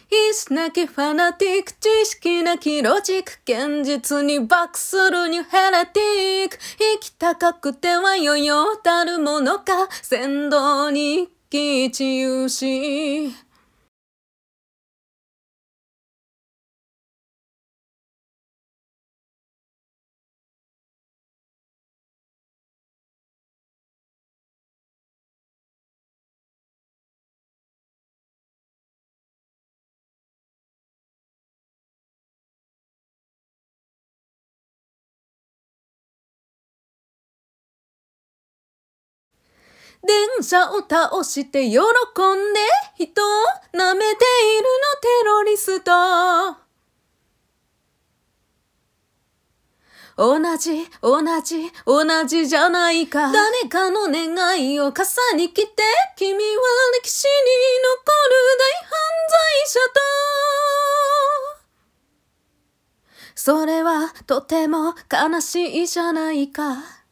石なきファナティック、知識なきロジック、現実にバックするニューヘラティック。生き高くては余裕たるものか、先導に一喜一憂し。電車を倒して喜んで人を舐めているのテロリスト。同じじゃないか。誰かの願いを傘に来て、君は歴史に残る大犯罪者と。それはとても悲しいじゃないか。